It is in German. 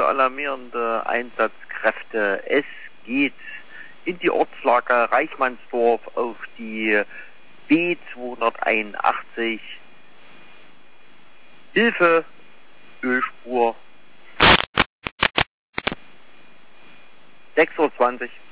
alarmierende Einsatzkräfte. Es geht in die Ortslage Reichmannsdorf auf die B281. Hilfe, Ölspur. 6:20 Uhr.